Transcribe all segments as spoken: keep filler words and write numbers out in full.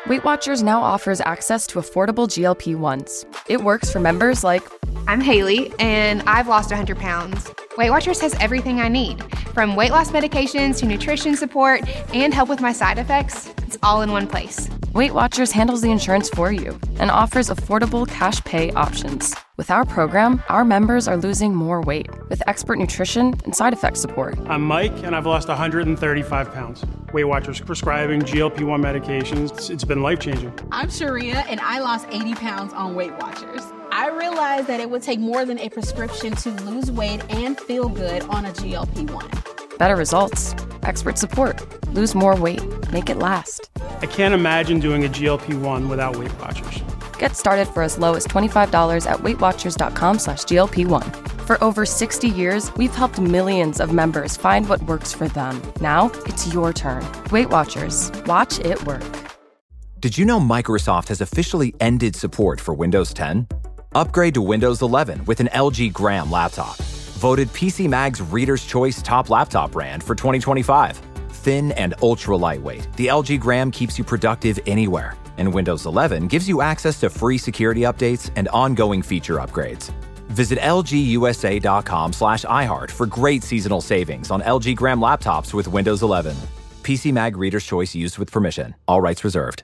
Weight Watchers now offers access to affordable G L P ones. It works for members like, I'm Haley, and I've lost one hundred pounds. Weight Watchers has everything I need, from weight loss medications to nutrition support and help with my side effects. It's all in one place. Weight Watchers handles the insurance for you and offers affordable cash pay options. With our program, our members are losing more weight with expert nutrition and side effect support. I'm Mike, and I've lost one hundred thirty-five pounds. Weight Watchers prescribing G L P one medications. It's, it's been life-changing. I'm Sharia, and I lost eighty pounds on Weight Watchers. I realized that it would take more than a prescription to lose weight and feel good on a G L P one. Better results, expert support, lose more weight, make it last. I can't imagine doing a G L P one without Weight Watchers. Get started for as low as twenty-five dollars at weightwatchers.com slash GLP1. For over sixty years, we've helped millions of members find what works for them. Now, it's your turn. Weight Watchers. Watch it work. Did you know Microsoft has officially ended support for Windows ten? Upgrade to Windows eleven with an L G Gram laptop. Voted P C Mag's Reader's Choice Top Laptop Brand for twenty twenty-five. Thin and ultra lightweight, the L G Gram keeps you productive anywhere. And Windows eleven gives you access to free security updates and ongoing feature upgrades. Visit lgusa.com slash iHeart for great seasonal savings on L G Gram laptops with Windows eleven. P C Mag Reader's Choice used with permission. All rights reserved.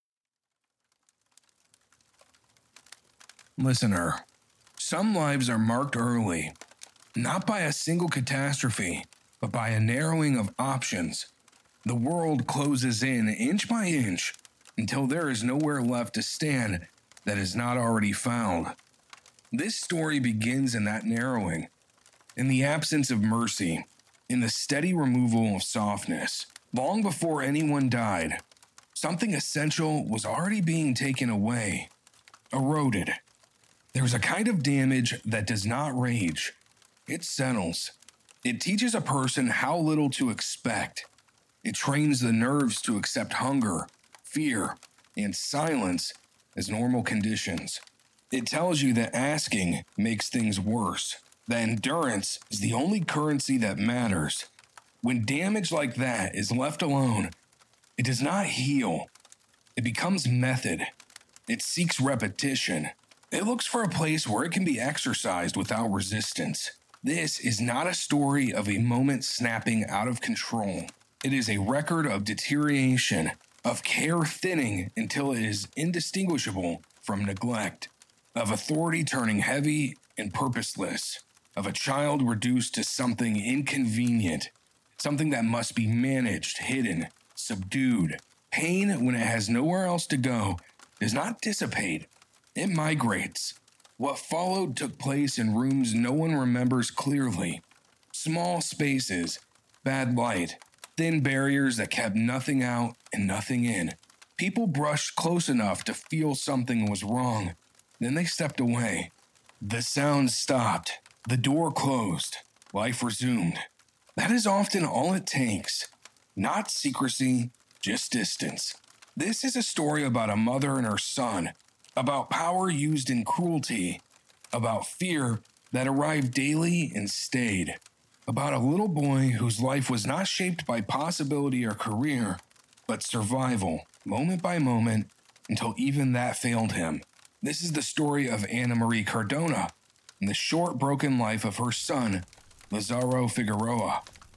Listener, some lives are marked early, not by a single catastrophe, but by a narrowing of options. The world closes in inch by inch until there is nowhere left to stand that is not already found. This story begins in that narrowing, in the absence of mercy, in the steady removal of softness. Long before anyone died, something essential was already being taken away, eroded. There's a kind of damage that does not rage. It settles. It teaches a person how little to expect. It trains the nerves to accept hunger, fear, and silence as normal conditions. It tells you that asking makes things worse, that endurance is the only currency that matters. When damage like that is left alone, it does not heal. It becomes method. It seeks repetition. It looks for a place where it can be exercised without resistance. This is not a story of a moment snapping out of control. It is a record of deterioration, of care thinning until it is indistinguishable from neglect, of authority turning heavy and purposeless, of a child reduced to something inconvenient, something that must be managed, hidden, subdued. Pain, when it has nowhere else to go, does not dissipate. It migrates. What followed took place in rooms no one remembers clearly. Small spaces, bad light, thin barriers that kept nothing out and nothing in. People brushed close enough to feel something was wrong. Then they stepped away. The sound stopped. The door closed. Life resumed. That is often all it takes. Not secrecy, just distance. This is a story about a mother and her son, about power used in cruelty, about fear that arrived daily and stayed, about a little boy whose life was not shaped by possibility or career, but survival, moment by moment, until even that failed him. This is the story of Ana Marie Cardona and the short, broken life of her son, Lazaro Figueroa.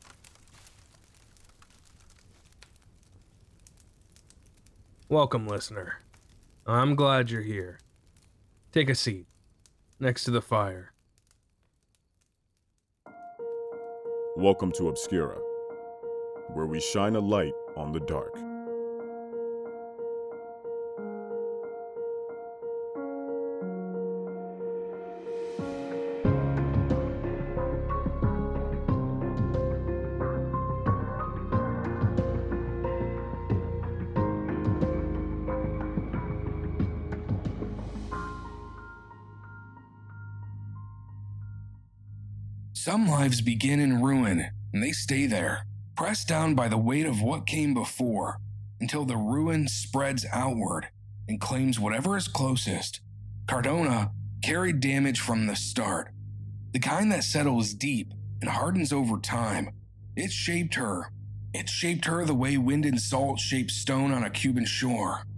Welcome, listener. I'm glad you're here. Take a seat, next to the fire. Welcome to Obscura, where we shine a light on the dark. Some lives begin in ruin, and they stay there, pressed down by the weight of what came before, until the ruin spreads outward and claims whatever is closest. Cardona carried damage from the start, the kind that settles deep and hardens over time. It shaped her. It shaped her the way wind and salt shape stone on a Cuban shore.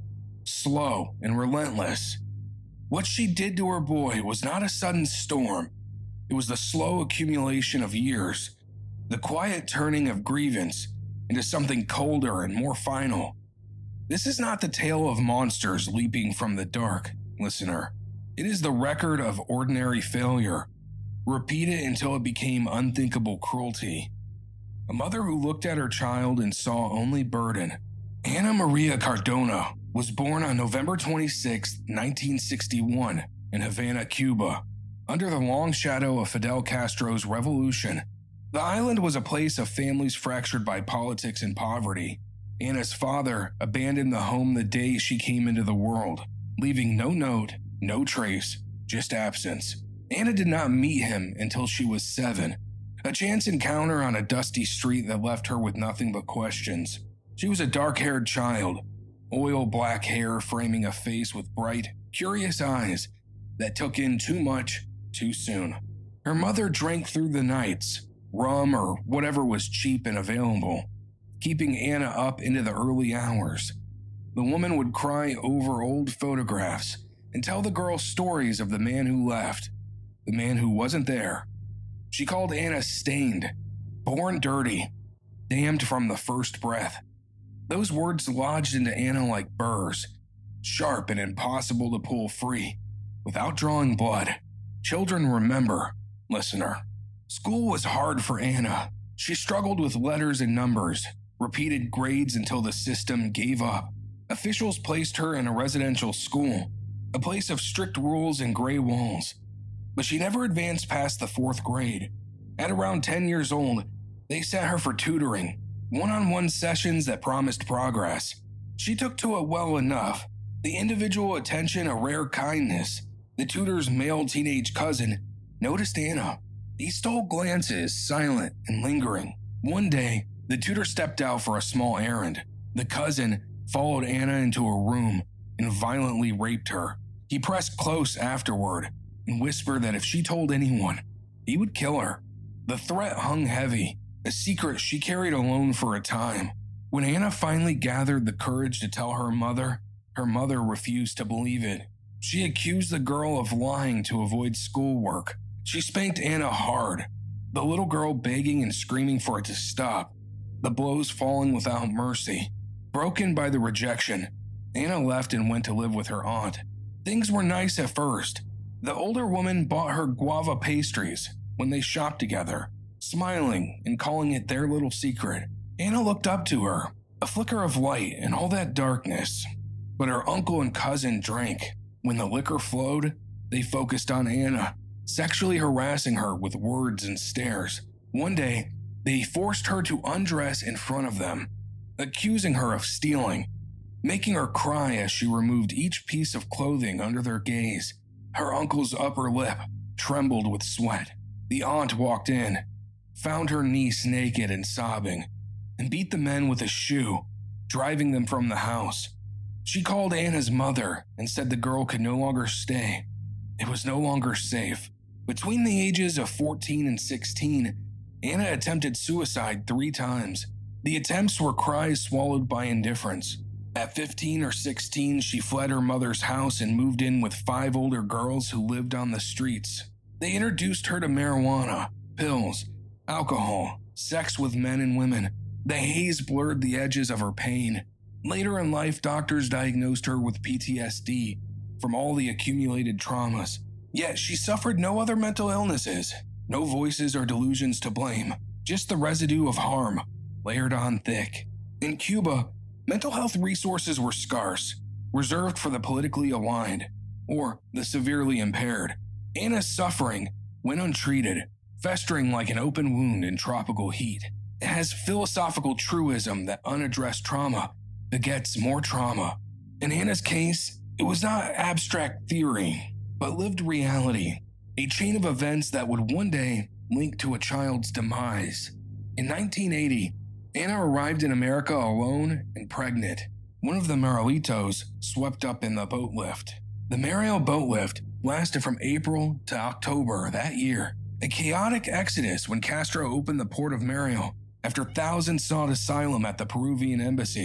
slow, and relentless. What she did to her boy was not a sudden storm. It was the slow accumulation of years, the quiet turning of grievance into something colder and more final. This is not the tale of monsters leaping from the dark, listener. It is the record of ordinary failure, repeated until it became unthinkable cruelty. A mother who looked at her child and saw only burden. Ana Maria Cardona was born on November twenty-sixth, nineteen sixty-one, in Havana, Cuba, under the long shadow of Fidel Castro's revolution. The island was a place of families fractured by politics and poverty. Ana's father abandoned the home the day she came into the world, leaving no note, no trace, just absence. Ana did not meet him until she was seven, a chance encounter on a dusty street that left her with nothing but questions. She was a dark-haired child, oil black hair framing a face with bright, curious eyes that took in too much too soon. Her mother drank through the nights, rum or whatever was cheap and available, keeping Ana up into the early hours. The woman would cry over old photographs and tell the girl stories of the man who left, the man who wasn't there. She called Ana stained, born dirty, damned from the first breath. Those words lodged into Ana like burrs, sharp and impossible to pull free, without drawing blood. Children remember, listener. School was hard for Ana. She struggled with letters and numbers, repeated grades until the system gave up. Officials placed her in a residential school, a place of strict rules and gray walls. But she never advanced past the fourth grade. At around ten years old, they sent her for tutoring, one-on-one sessions that promised progress. She took to it well enough, the individual attention a rare kindness. The tutor's male teenage cousin noticed Ana. He stole glances, silent and lingering. One day, the tutor stepped out for a small errand. The cousin followed Ana into a room and violently raped her. He pressed close afterward and whispered that if she told anyone, he would kill her. The threat hung heavy, a secret she carried alone for a time. When Ana finally gathered the courage to tell her mother, her mother refused to believe it. She accused the girl of lying to avoid schoolwork. She spanked Ana hard, the little girl begging and screaming for it to stop, the blows falling without mercy. Broken by the rejection, Ana left and went to live with her aunt. Things were nice at first. The older woman bought her guava pastries when they shopped together, smiling and calling it their little secret. Ana looked up to her, a flicker of light in all that darkness. But her uncle and cousin drank. When the liquor flowed, they focused on Ana, sexually harassing her with words and stares. One day, they forced her to undress in front of them, accusing her of stealing, making her cry as she removed each piece of clothing under their gaze. Her uncle's upper lip trembled with sweat. The aunt walked in, found her niece naked and sobbing, and beat the men with a shoe, driving them from the house. She called Ana's mother and said the girl could no longer stay. It was no longer safe. Between the ages of fourteen and sixteen, Ana attempted suicide three times. The attempts were cries swallowed by indifference. At fifteen or sixteen, she fled her mother's house and moved in with five older girls who lived on the streets. They introduced her to marijuana, pills, alcohol, sex with men and women. The haze blurred the edges of her pain. Later in life, doctors diagnosed her with P T S D from all the accumulated traumas. Yet she suffered no other mental illnesses, no voices or delusions to blame, just the residue of harm, layered on thick. In Cuba, mental health resources were scarce, reserved for the politically aligned, or the severely impaired. Ana's suffering went untreated, festering like an open wound in tropical heat. It has philosophical truism that unaddressed trauma begets more trauma. In Ana's case, it was not abstract theory, but lived reality, a chain of events that would one day link to a child's demise. In nineteen eighty, Ana arrived in America alone and pregnant. One of the Marelitos swept up in the boat lift. The Mariel boat lift lasted from April to October that year, a chaotic exodus when Castro opened the port of Mariel after thousands sought asylum at the Peruvian embassy.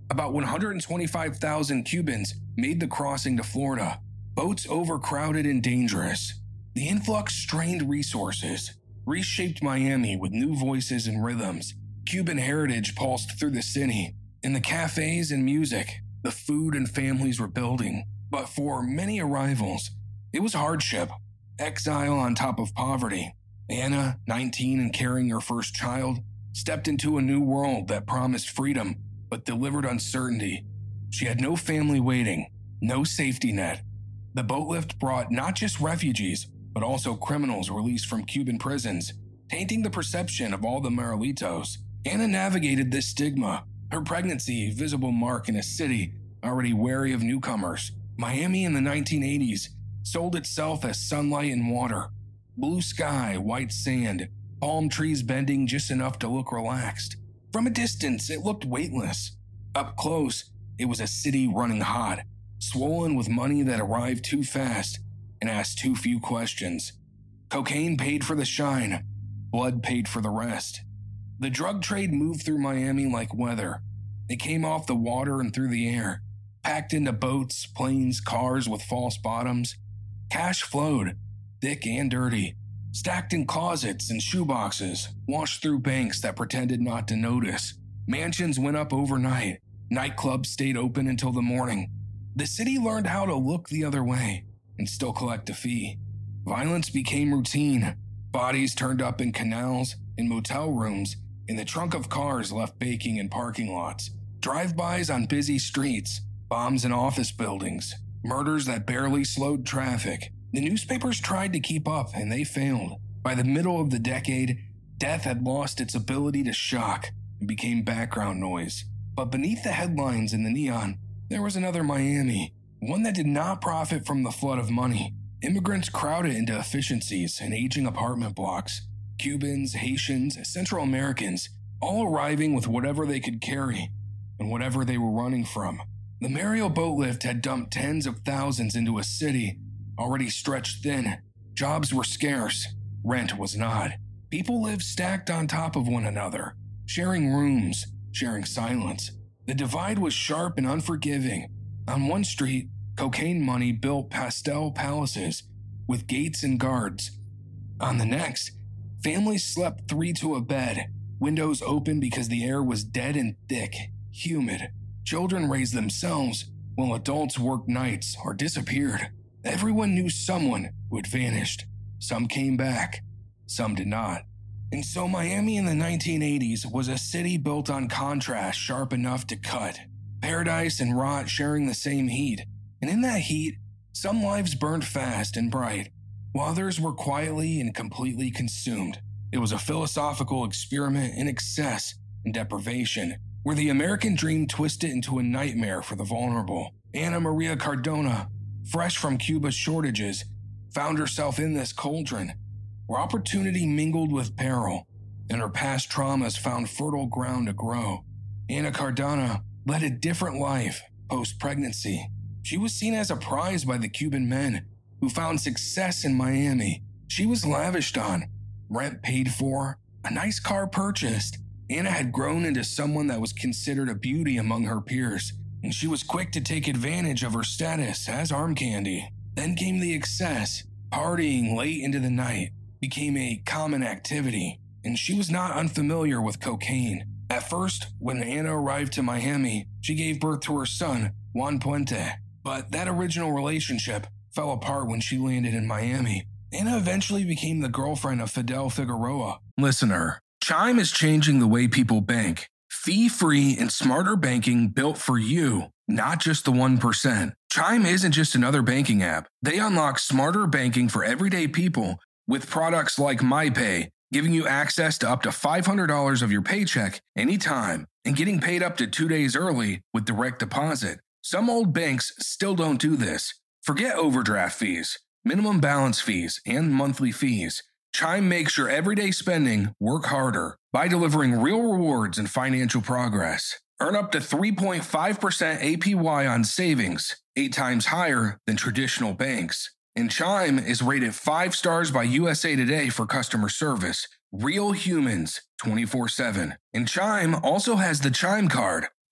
About one hundred twenty-five thousand Cubans made the crossing to Florida, boats overcrowded and dangerous. The influx strained resources, reshaped Miami with new voices and rhythms. Cuban heritage pulsed through the city. In the cafes and music, the food and families were building. But for many arrivals, it was hardship, exile on top of poverty. Anna, nineteen and carrying her first child, stepped into a new world that promised freedom but delivered uncertainty. She had no family waiting, no safety net. The boat lift brought not just refugees, but also criminals released from Cuban prisons, tainting the perception of all the Marelitos. Anna navigated this stigma, her pregnancy a visible mark in a city already wary of newcomers. Miami in the nineteen eighties sold itself as sunlight and water, blue sky, white sand, palm trees bending just enough to look relaxed. From a distance, it looked weightless. Up close, it was a city running hot, swollen with money that arrived too fast and asked too few questions. Cocaine paid for the shine, blood paid for the rest. The drug trade moved through Miami like weather. It came off the water and through the air, packed into boats, planes, cars with false bottoms. Cash flowed, thick and dirty, stacked in closets and shoeboxes, washed through banks that pretended not to notice. Mansions went up overnight. Nightclubs stayed open until the morning. The city learned how to look the other way and still collect a fee. Violence became routine. Bodies turned up in canals, in motel rooms, in the trunk of cars left baking in parking lots. Drive-bys on busy streets, bombs in office buildings, murders that barely slowed traffic. The newspapers tried to keep up, and they failed. By the middle of the decade, death had lost its ability to shock and became background noise. But beneath the headlines and the neon, there was another Miami, one that did not profit from the flood of money. Immigrants crowded into efficiencies and aging apartment blocks. Cubans, Haitians, Central Americans, all arriving with whatever they could carry and whatever they were running from. The Mario boat lift had dumped tens of thousands into a city already stretched thin. Jobs were scarce. Rent was not. People lived stacked on top of one another, sharing rooms, sharing silence. The divide was sharp and unforgiving. On one street, cocaine money built pastel palaces with gates and guards. On the next, families slept three to a bed, windows open because the air was dead and thick, humid. Children raised themselves while adults worked nights or disappeared. Everyone knew someone who had vanished. Some came back, some did not. And so Miami in the nineteen eighties was a city built on contrast sharp enough to cut. Paradise and rot sharing the same heat. And in that heat, some lives burned fast and bright, while others were quietly and completely consumed. It was a philosophical experiment in excess and deprivation, where the American dream twisted into a nightmare for the vulnerable. Ana Maria Cardona, fresh from Cuba's shortages, found herself in this cauldron, where opportunity mingled with peril, and her past traumas found fertile ground to grow. Ana Cardona led a different life post-pregnancy. She was seen as a prize by the Cuban men who found success in Miami. She was lavished on, rent paid for, a nice car purchased. Ana had grown into someone that was considered a beauty among her peers, and she was quick to take advantage of her status as arm candy. Then came the excess. Partying late into the night became a common activity, and she was not unfamiliar with cocaine. At first, when Ana arrived to Miami, she gave birth to her son, Juan Puente, but that original relationship fell apart when she landed in Miami. Ana eventually became the girlfriend of Fidel Figueroa. Listener, Chime is changing the way people bank. Fee-free and smarter banking built for you, not just the one percent. Chime isn't just another banking app. They unlock smarter banking for everyday people with products like MyPay, giving you access to up to five hundred dollars of your paycheck anytime and getting paid up to two days early with direct deposit. Some old banks still don't do this. Forget overdraft fees, minimum balance fees, and monthly fees. Chime makes your everyday spending work harder by delivering real rewards and financial progress. Earn up to three point five percent A P Y on savings, eight times higher than traditional banks. And Chime is rated five stars by U S A Today for customer service. Real humans, twenty-four seven. And Chime also has the Chime Card,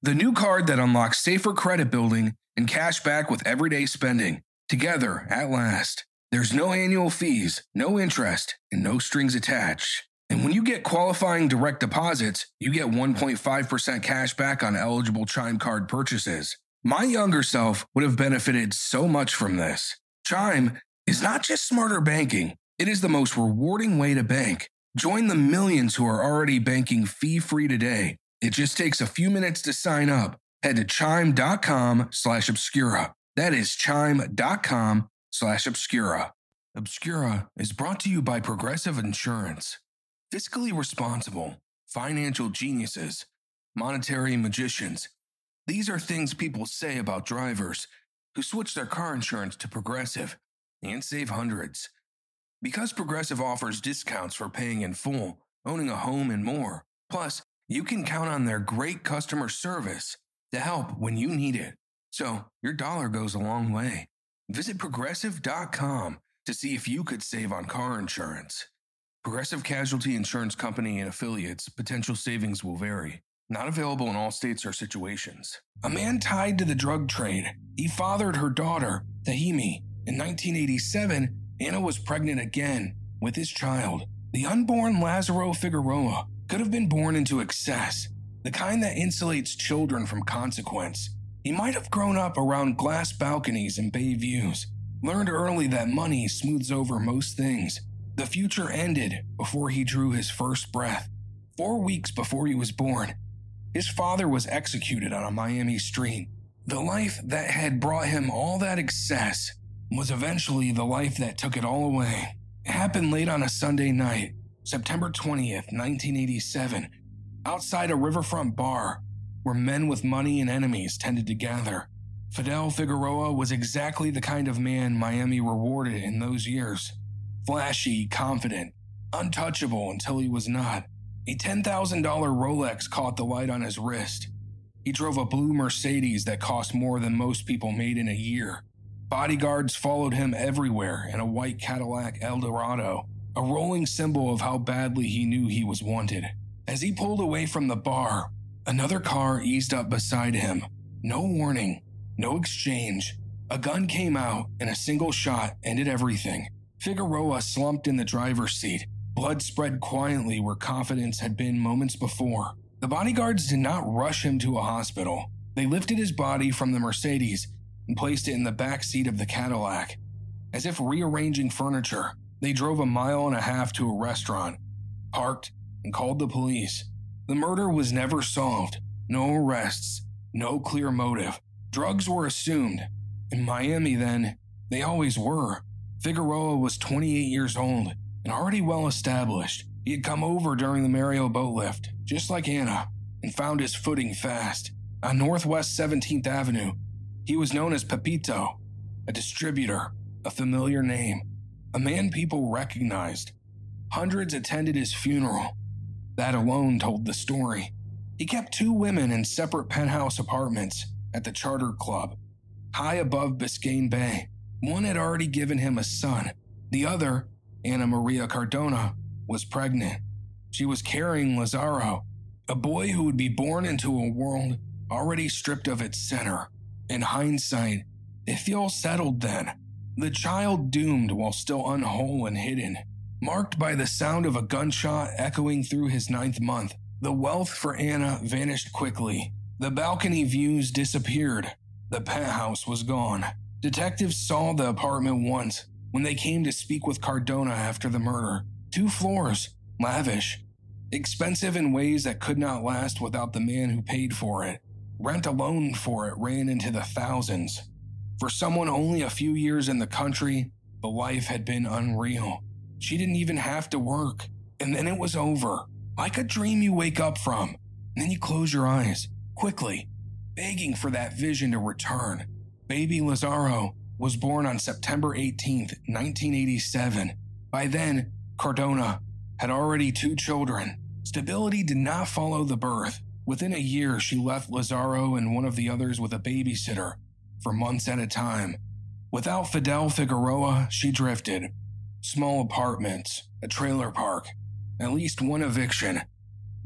the new card that unlocks safer credit building and cash back with everyday spending. Together, at last. There's no annual fees, no interest, and no strings attached. And when you get qualifying direct deposits, you get one point five percent cash back on eligible Chime card purchases. My younger self would have benefited so much from this. Chime is not just smarter banking, it is the most rewarding way to bank. Join the millions who are already banking fee-free today. It just takes a few minutes to sign up. Head to chime.com slash obscura. That is chime.com slash obscura. Obscura is brought to you by Progressive Insurance. Fiscally responsible, financial geniuses, monetary magicians. These are things people say about drivers who switch their car insurance to Progressive and save hundreds. Because Progressive offers discounts for paying in full, owning a home, and more. Plus, you can count on their great customer service to help when you need it. So, your dollar goes a long way. Visit progressive dot com to see if you could save on car insurance. Progressive Casualty Insurance Company and affiliates, potential savings will vary. Not available in all states or situations. A man tied to the drug trade. He fathered her daughter, Tahimi. In nineteen eighty-seven, Anna was pregnant again with his child. The unborn Lazaro Figueroa could have been born into excess, the kind that insulates children from consequence. He might have grown up around glass balconies and bay views, learned early that money smooths over most things. The future ended before he drew his first breath. Four weeks before he was born, his father was executed on a Miami street. The life that had brought him all that excess was eventually the life that took it all away. It happened late on a Sunday night, September twentieth, nineteen eighty-seven, outside a riverfront bar where men with money and enemies tended to gather. Fidel Figueroa was exactly the kind of man Miami rewarded in those years. Flashy, confident, untouchable until he was not. A ten thousand dollars Rolex caught the light on his wrist. He drove a blue Mercedes that cost more than most people made in a year. Bodyguards followed him everywhere in a white Cadillac Eldorado, a rolling symbol of how badly he knew he was wanted. As he pulled away from the bar, another car eased up beside him. No warning, no exchange. A gun came out and a single shot ended everything. Figueroa slumped in the driver's seat. Blood spread quietly where confidence had been moments before. The bodyguards did not rush him to a hospital. They lifted his body from the Mercedes and placed it in the back seat of the Cadillac. As if rearranging furniture, they drove a mile and a half to a restaurant, parked, and called the police. The murder was never solved. No arrests, no clear motive. Drugs were assumed. In Miami then, they always were. Figueroa was twenty-eight years old and already well established. He had come over during the Mario boat lift, just like Anna, and found his footing fast. On Northwest seventeenth Avenue, he was known as Pepito, a distributor, a familiar name, a man people recognized. Hundreds attended his funeral. That alone told the story. He kept two women in separate penthouse apartments at the Charter Club, high above Biscayne Bay. One had already given him a son. The other, Ana Maria Cardona, was pregnant. She was carrying Lazaro, a boy who would be born into a world already stripped of its center. In hindsight, it feels settled then. The child doomed while still unwhole and hidden, marked by the sound of a gunshot echoing through his ninth month. The wealth for Anna vanished quickly. The balcony views disappeared. The penthouse was gone. Detectives saw the apartment once when they came to speak with Cardona after the murder. Two floors, lavish, expensive in ways that could not last without the man who paid for it. Rent alone for it ran into the thousands. For someone only a few years in the country, the life had been unreal. She didn't even have to work, and then it was over. Like a dream you wake up from, and then you close your eyes, quickly, begging for that vision to return. Baby Lazaro was born on September eighteenth, nineteen eighty-seven. By then, Cardona had already two children. Stability did not follow the birth. Within a year, she left Lazaro and one of the others with a babysitter for months at a time. Without Fidel Figueroa, she drifted. Small apartments, a trailer park, at least one eviction.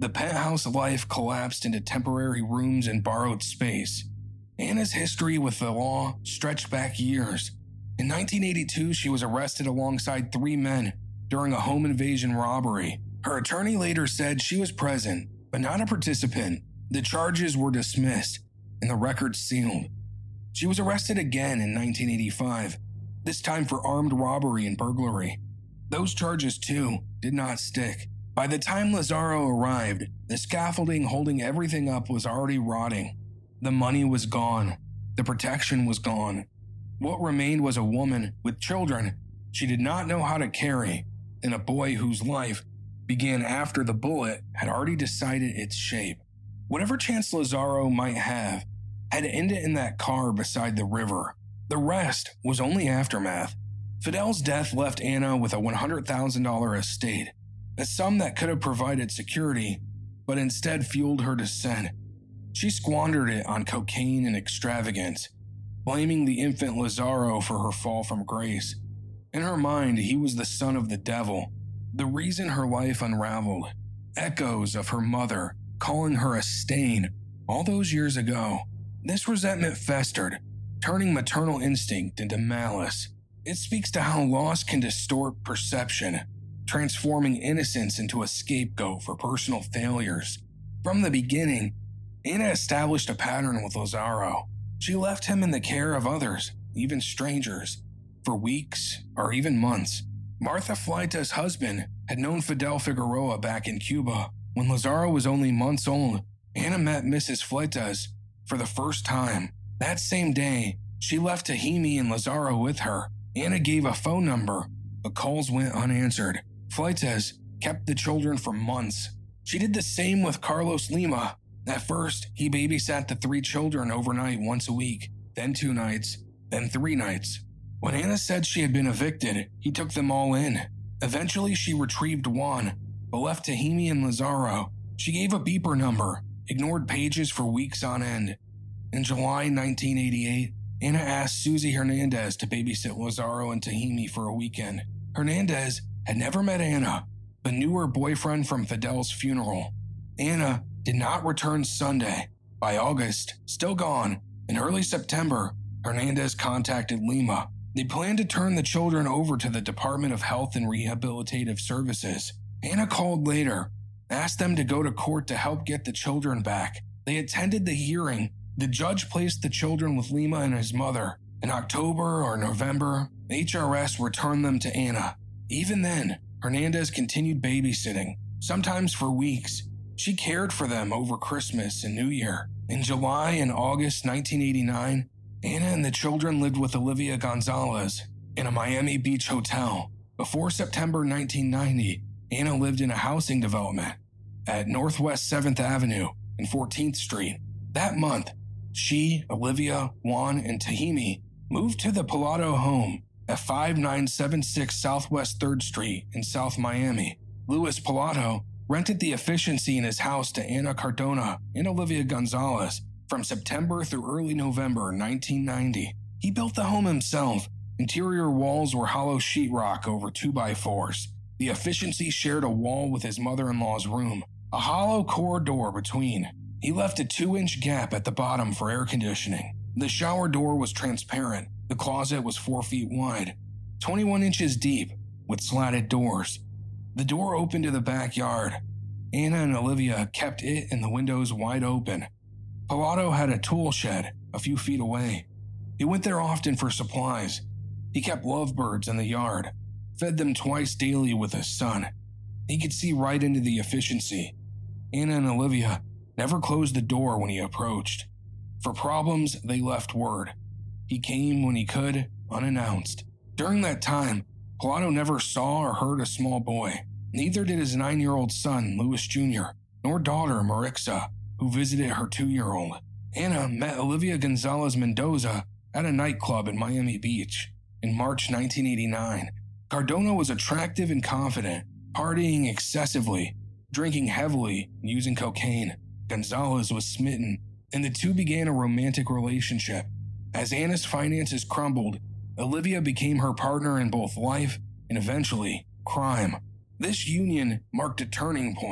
The penthouse life collapsed into temporary rooms and borrowed space. Anna's history with the law stretched back years. In nineteen eighty-two, she was arrested alongside three men during a home invasion robbery. Her attorney later said she was present, but not a participant. The charges were dismissed and the record sealed. She was arrested again in nineteen eighty-five, this time for armed robbery and burglary. Those charges, too, did not stick. By the time Lazzaro arrived, the scaffolding holding everything up was already rotting. The money was gone. The protection was gone. What remained was a woman with children she did not know how to carry, and a boy whose life began after the bullet had already decided its shape. Whatever chance Lazzaro might have had ended in that car beside the river. The rest was only aftermath. Fidel's death left Anna with a one hundred thousand dollars estate, a sum that could have provided security, but instead fueled her descent. She squandered it on cocaine and extravagance, blaming the infant Lazzaro for her fall from grace. In her mind, he was the son of the devil, the reason her life unraveled. Echoes of her mother calling her a stain all those years ago. This resentment festered, turning maternal instinct into malice. It speaks to how loss can distort perception, transforming innocence into a scapegoat for personal failures. From the beginning, Anna established a pattern with Lazzaro. She left him in the care of others, even strangers, for weeks or even months. Martha Fleita's husband had known Fidel Figueroa back in Cuba. When Lazzaro was only months old, Anna met Missus Fleitas for the first time. That same day, she left Tahimi and Lazzaro with her. Anna gave a phone number, but calls went unanswered. Fleitas kept the children for months. She did the same with Carlos Lima. At first, he babysat the three children overnight once a week, then two nights, then three nights. When Anna said she had been evicted, he took them all in. Eventually, she retrieved Juan, but left Tahimi and Lazzaro. She gave a beeper number, ignored pages for weeks on end. In July nineteen eighty-eight, Anna asked Susie Hernandez to babysit Lazzaro and Tahimi for a weekend. Hernandez had never met Anna, but knew her boyfriend from Fidel's funeral. Anna did not return Sunday. By August, still gone, in early September, Hernandez contacted Lima. They planned to turn the children over to the Department of Health and Rehabilitative Services. Anna called later, asked them to go to court to help get the children back. They attended the hearing. The judge placed the children with Lima and his mother. In October or November, H R S returned them to Anna. Even then, Hernandez continued babysitting, sometimes for weeks. She cared for them over Christmas and New Year. In July and August nineteen eighty-nine, Anna and the children lived with Olivia Gonzalez in a Miami Beach hotel. Before September nineteen ninety, Anna lived in a housing development at Northwest seventh Avenue and fourteenth Street. That month, she, Olivia, Juan, and Tahimi moved to the Pilato home at five nine seven six Southwest third Street in South Miami. Louis Pilato rented the efficiency in his house to Anna Cardona and Olivia Gonzalez from September through early November nineteen ninety. He built the home himself. Interior walls were hollow sheetrock over two by fours. The efficiency shared a wall with his mother-in-law's room, a hollow core door between. He left a two-inch gap at the bottom for air conditioning. The shower door was transparent. The closet was four feet wide, twenty-one inches deep, with slatted doors. The door opened to the backyard. Anna and Olivia kept it and the windows wide open. Pilato had a tool shed a few feet away. He went there often for supplies. He kept lovebirds in the yard, fed them twice daily with his son. He could see right into the efficiency. Anna and Olivia never closed the door when he approached. For problems, they left word. He came when he could, unannounced. During that time, Pilato never saw or heard a small boy. Neither did his nine-year-old son, Louis Junior, nor daughter, Marixa, who visited her two-year-old. Anna met Olivia Gonzalez Mendoza at a nightclub in Miami Beach in March nineteen eighty-nine. Cardona was attractive and confident, partying excessively, drinking heavily, and using cocaine. Gonzalez was smitten, and the two began a romantic relationship. As Anna's finances crumbled, Olivia became her partner in both life and eventually crime. This union marked a turning point.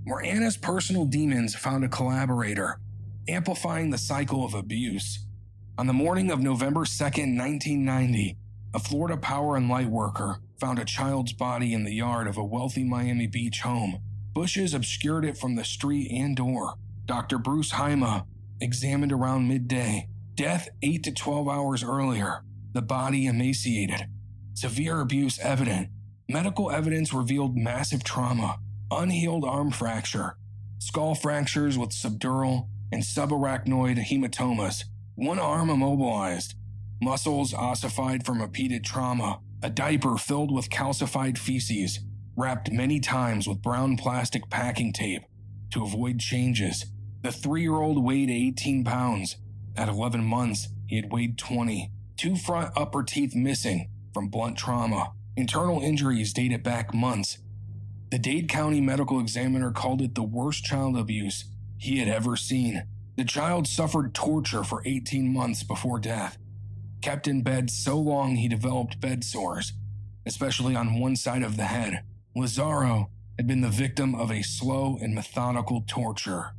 where Anna's personal demons found a collaborator, amplifying the cycle of abuse. On the morning of November second, nineteen ninety, a Florida power and light worker found a child's body in the yard of a wealthy Miami Beach home. Bushes obscured it from the street and door. Doctor Bruce Haima examined around midday. Death eight to twelve hours earlier. The body emaciated. Severe abuse evident. Medical evidence revealed massive trauma, unhealed arm fracture, skull fractures with subdural and subarachnoid hematomas, one arm immobilized, muscles ossified from repeated trauma, a diaper filled with calcified feces, wrapped many times with brown plastic packing tape to avoid changes. The three-year-old weighed eighteen pounds. At eleven months, he had weighed twenty. Two front upper teeth missing from blunt trauma. Internal injuries dated back months. The Dade County medical examiner called it the worst child abuse he had ever seen. The child suffered torture for eighteen months before death. Kept in bed so long he developed bed sores, especially on one side of the head. Lazaro had been the victim of a slow and methodical torture.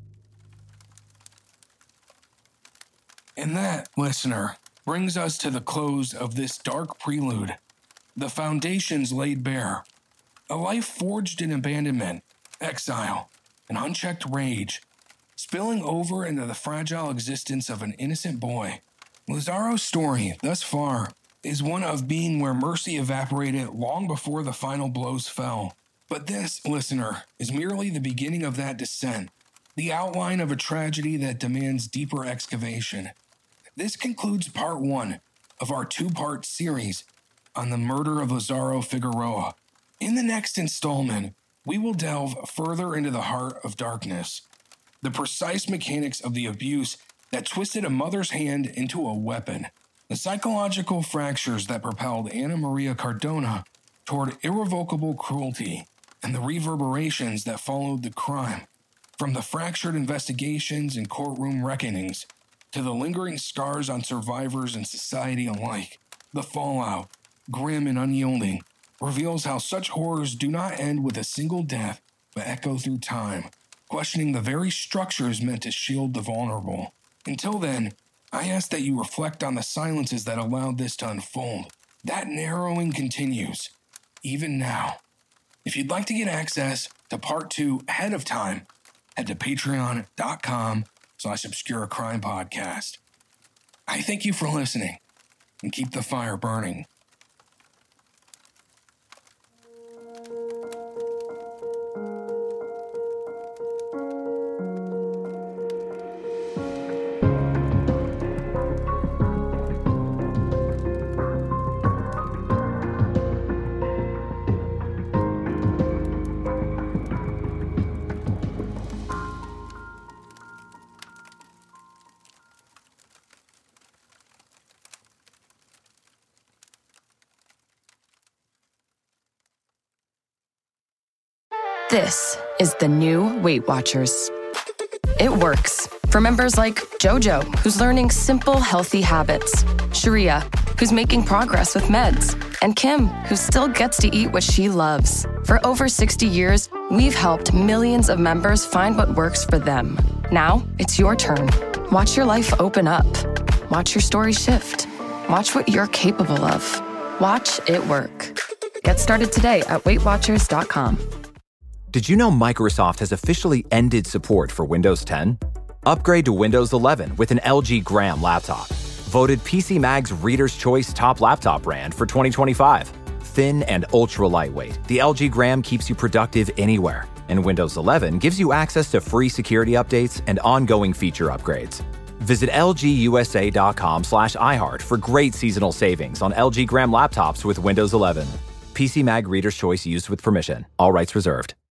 And that, listener, brings us to the close of this dark prelude. The foundations laid bare. A life forged in abandonment, exile, and unchecked rage, spilling over into the fragile existence of an innocent boy. Lazaro's story, thus far, is one of being where mercy evaporated long before the final blows fell. But this, listener, is merely the beginning of that descent, the outline of a tragedy that demands deeper excavation. This concludes part one of our two-part series on the murder of Lazaro Figueroa. In the next installment, we will delve further into the heart of darkness, the precise mechanics of the abuse that twisted a mother's hand into a weapon, the psychological fractures that propelled Ana Maria Cardona toward irrevocable cruelty, and the reverberations that followed the crime. From the fractured investigations and courtroom reckonings to the lingering scars on survivors and society alike, the fallout, grim and unyielding, reveals how such horrors do not end with a single death but echo through time, questioning the very structures meant to shield the vulnerable. Until then, I ask that you reflect on the silences that allowed this to unfold. That narrowing continues, even now. If you'd like to get access to part two ahead of time, head to patreon.com slash obscura crime podcast. I thank you for listening, and keep the fire burning. This is the new Weight Watchers. It works for members like Jojo, who's learning simple, healthy habits, Sharia, who's making progress with meds, and Kim, who still gets to eat what she loves. For over sixty years, we've helped millions of members find what works for them. Now, it's your turn. Watch your life open up. Watch your story shift. Watch what you're capable of. Watch it work. Get started today at weight watchers dot com. Did you know Microsoft has officially ended support for Windows ten? Upgrade to Windows eleven with an L G Gram laptop. Voted P C Mag's Reader's Choice Top Laptop Brand for twenty twenty-five. Thin and ultra lightweight, the L G Gram keeps you productive anywhere. And Windows eleven gives you access to free security updates and ongoing feature upgrades. Visit lgusa.com slash iHeart for great seasonal savings on L G Gram laptops with Windows eleven. P C Mag Reader's Choice used with permission. All rights reserved.